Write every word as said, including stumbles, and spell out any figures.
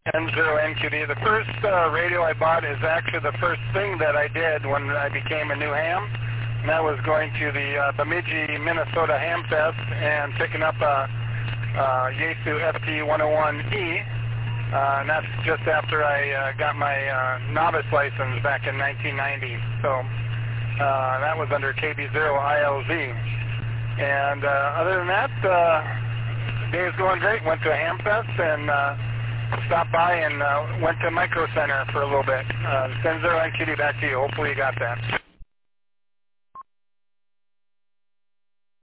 N zero N Q D. The first uh, radio I bought is actually the first thing that I did when I became a new ham. And that was going to the uh, Bemidji, Minnesota Ham Fest and picking up a, a Yaesu F T one oh one E. Uh, and that's just after I uh, got my uh, novice license back in nineteen ninety. So uh, that was under K B zero I L Z. And uh, other than that, uh, day is going great. Went to a ham fest and uh, stopped by and uh, went to Micro Center for a little bit. Uh, N zero N Q D, back to you. Hopefully you got that.